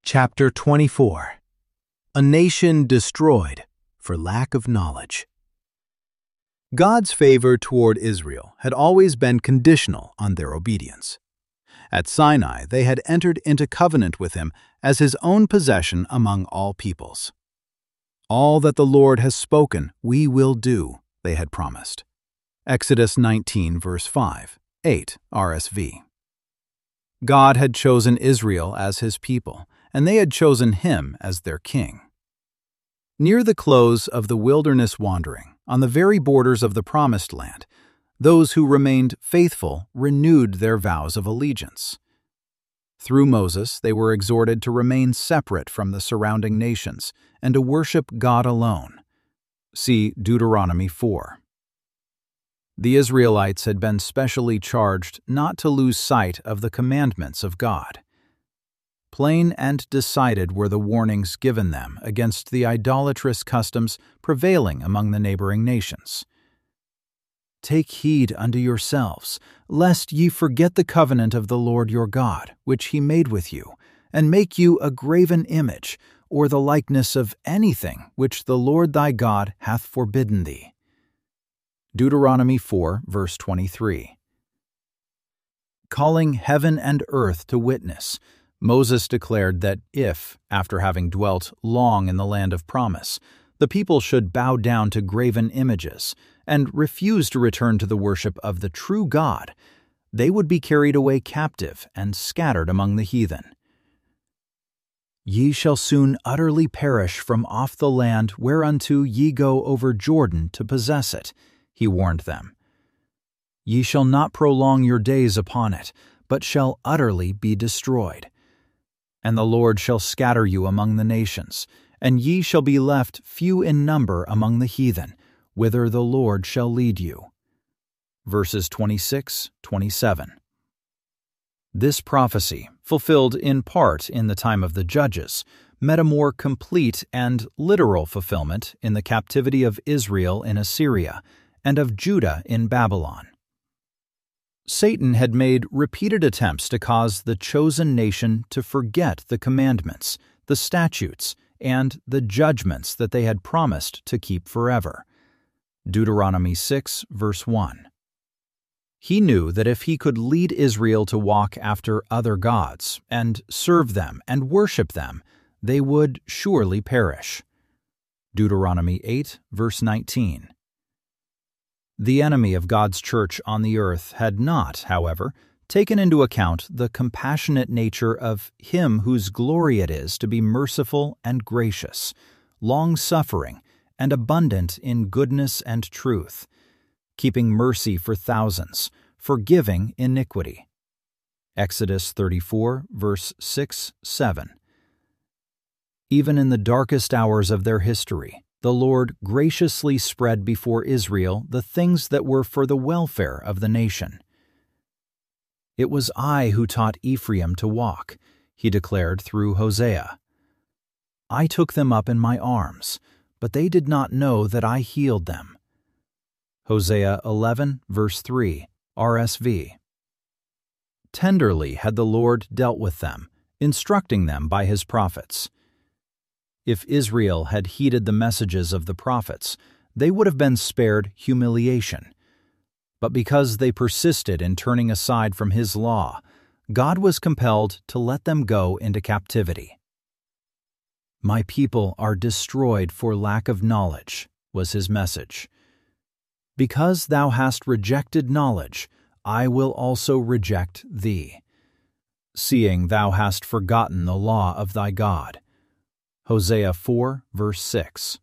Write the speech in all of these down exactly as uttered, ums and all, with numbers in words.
Chapter twenty-four. A Nation Destroyed for Lack of Knowledge. God's favor toward Israel had always been conditional on their obedience. At Sinai, they had entered into covenant with Him as His own possession among all peoples. All that the Lord has spoken, we will do, they had promised. Exodus nineteen, verse five, eight, R S V. God had chosen Israel as His people, and they had chosen Him as their king. Near the close of the wilderness wandering, on the very borders of the Promised Land, those who remained faithful renewed their vows of allegiance. Through Moses, they were exhorted to remain separate from the surrounding nations and to worship God alone. See Deuteronomy four. The Israelites had been specially charged not to lose sight of the commandments of God. Plain and decided were the warnings given them against the idolatrous customs prevailing among the neighboring nations. Take heed unto yourselves, lest ye forget the covenant of the Lord your God, which He made with you, and make you a graven image, or the likeness of anything which the Lord thy God hath forbidden thee. Deuteronomy four, verse twenty-three. Calling heaven and earth to witness, Moses declared that if, after having dwelt long in the land of promise, the people should bow down to graven images and refuse to return to the worship of the true God, they would be carried away captive and scattered among the heathen. Ye shall soon utterly perish from off the land whereunto ye go over Jordan to possess it, He warned them. Ye shall not prolong your days upon it, but shall utterly be destroyed. And the Lord shall scatter you among the nations, and ye shall be left few in number among the heathen, whither the Lord shall lead you. Verses twenty-six, twenty-seven. This prophecy, fulfilled in part in the time of the Judges, met a more complete and literal fulfillment in the captivity of Israel in Assyria and of Judah in Babylon. Satan had made repeated attempts to cause the chosen nation to forget the commandments, the statutes, and the judgments that they had promised to keep forever. Deuteronomy six, verse one. He knew that if he could lead Israel to walk after other gods and serve them and worship them, they would surely perish. Deuteronomy eight, verse nineteen. The enemy of God's church on the earth had not, however, taken into account the compassionate nature of Him whose glory it is to be merciful and gracious, long-suffering, and abundant in goodness and truth, keeping mercy for thousands, forgiving iniquity. Exodus thirty-four, verse six, seven. Even in the darkest hours of their history, the Lord graciously spread before Israel the things that were for the welfare of the nation. It was I who taught Ephraim to walk, He declared through Hosea. I took them up in my arms, but they did not know that I healed them. Hosea eleven, verse three, R S V. Tenderly had the Lord dealt with them, instructing them by His prophets. If Israel had heeded the messages of the prophets, they would have been spared humiliation. But because they persisted in turning aside from His law, God was compelled to let them go into captivity. My people are destroyed for lack of knowledge, was His message. Because thou hast rejected knowledge, I will also reject thee, seeing thou hast forgotten the law of thy God. Hosea four, verse six.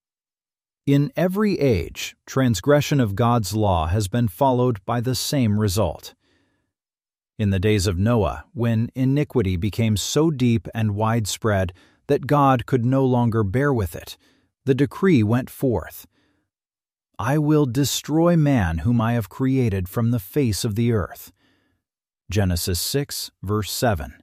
In every age, transgression of God's law has been followed by the same result. In the days of Noah, when iniquity became so deep and widespread that God could no longer bear with it, the decree went forth, I will destroy man whom I have created from the face of the earth. Genesis six, verse seven.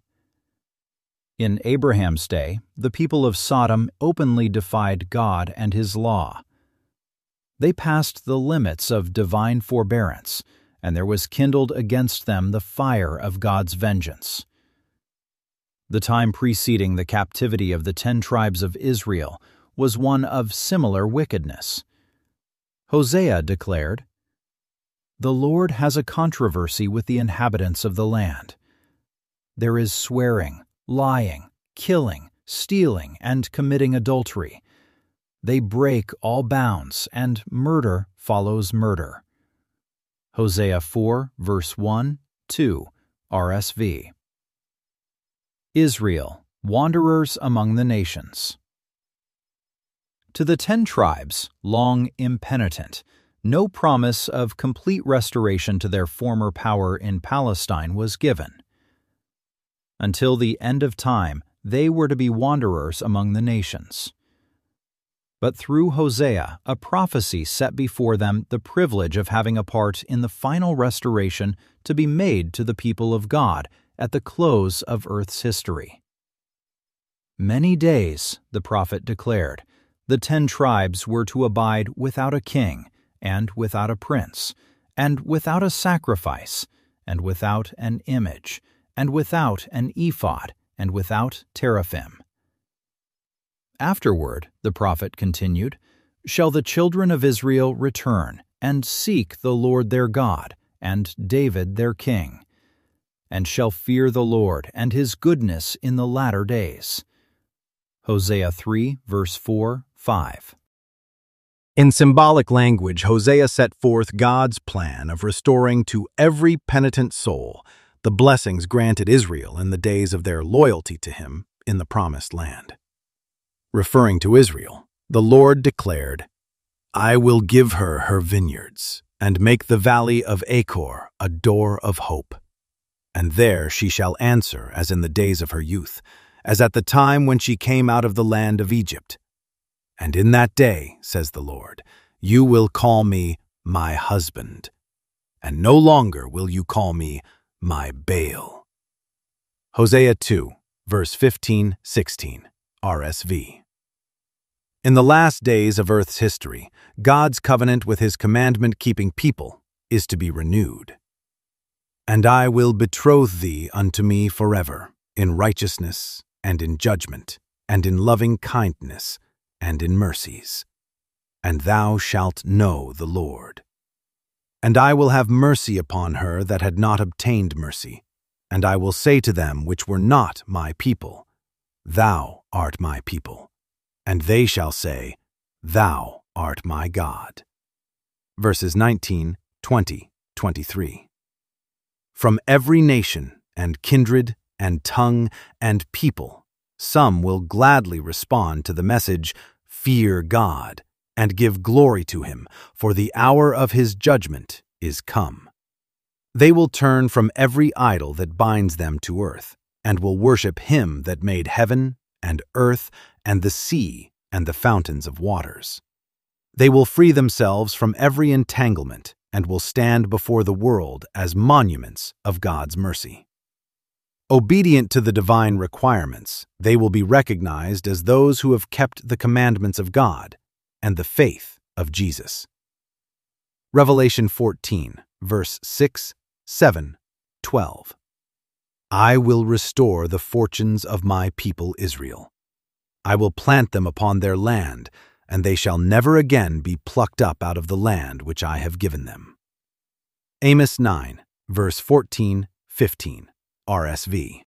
In Abraham's day, the people of Sodom openly defied God and His law. They passed the limits of divine forbearance, and there was kindled against them the fire of God's vengeance. The time preceding the captivity of the ten tribes of Israel was one of similar wickedness. Hosea declared, "The Lord has a controversy with the inhabitants of the land. There is swearing, lying, killing, stealing, and committing adultery. They break all bounds, and murder follows murder." Hosea four, verse one, two, R S V. Israel, wanderers among the nations. To the ten tribes, long impenitent, no promise of complete restoration to their former power in Palestine was given. Until the end of time, they were to be wanderers among the nations. But through Hosea, a prophecy set before them the privilege of having a part in the final restoration to be made to the people of God at the close of earth's history. Many days, the prophet declared, the ten tribes were to abide without a king, and without a prince, and without a sacrifice, and without an image, and without an ephod, and without teraphim. Afterward, the prophet continued, shall the children of Israel return, and seek the Lord their God, and David their king, and shall fear the Lord and his goodness in the latter days. Hosea three, verse four, five. In symbolic language, Hosea set forth God's plan of restoring to every penitent soul the blessings granted Israel in the days of their loyalty to him in the Promised Land. Referring to Israel, the Lord declared, "I will give her her vineyards, and make the valley of Achor a door of hope. And there she shall answer as in the days of her youth, as at the time when she came out of the land of Egypt. And in that day, says the Lord, you will call me my husband, and no longer will you call me my Baal." Hosea two, verse fifteen, sixteen, R S V. In the last days of earth's history, God's covenant with his commandment-keeping people is to be renewed. "And I will betroth thee unto me forever, in righteousness, and in judgment, and in loving kindness, and in mercies. And thou shalt know the Lord. And I will have mercy upon her that had not obtained mercy, and I will say to them which were not my people, Thou art my people. And they shall say, Thou art my God." Verses nineteen, twenty, twenty-three. From every nation and kindred and tongue and people, some will gladly respond to the message, "Fear God, and give glory to him, for the hour of his judgment is come." They will turn from every idol that binds them to earth, and will worship him that made heaven and earth and the sea and the fountains of waters. They will free themselves from every entanglement and will stand before the world as monuments of God's mercy. Obedient to the divine requirements, they will be recognized as those who have kept the commandments of God and the faith of Jesus. Revelation fourteen, verse six, seven, twelve. "I will restore the fortunes of my people Israel. I will plant them upon their land, and they shall never again be plucked up out of the land which I have given them." Amos nine, verse fourteen, fifteen, R S V.